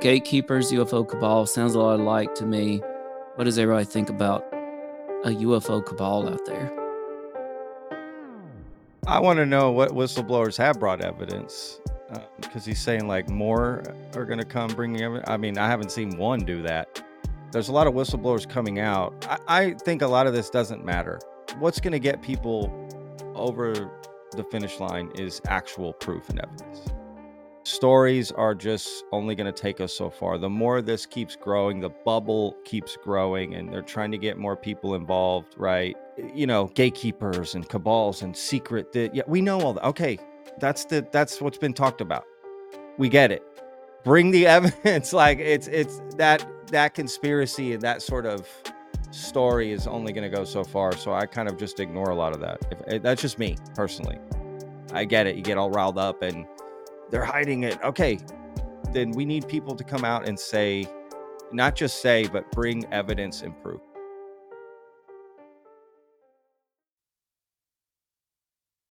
gatekeepers, UFO cabal sounds a lot alike to me. What does everybody think about a UFO cabal out there? I want to know what whistleblowers have brought evidence, because he's saying like more are going to come bringing evidence. I mean, I haven't seen one do that. There's a lot of whistleblowers coming out. I think a lot of this doesn't matter. What's going to get people over the finish line is actual proof and evidence. Stories are just only going to take us so far. The more this keeps growing, the bubble keeps growing, and they're trying to get more people involved, right? You know, gatekeepers and cabals and secret. Yeah, we know all that. Okay, that's what's been talked about. We get it. Bring the evidence. Like it's that conspiracy and that sort of story is only going to go so far. So I kind of just ignore a lot of that. That's just me personally. I get it. You get all riled up and they're hiding it. Okay, then we need people to come out and say, not just say, but bring evidence and proof.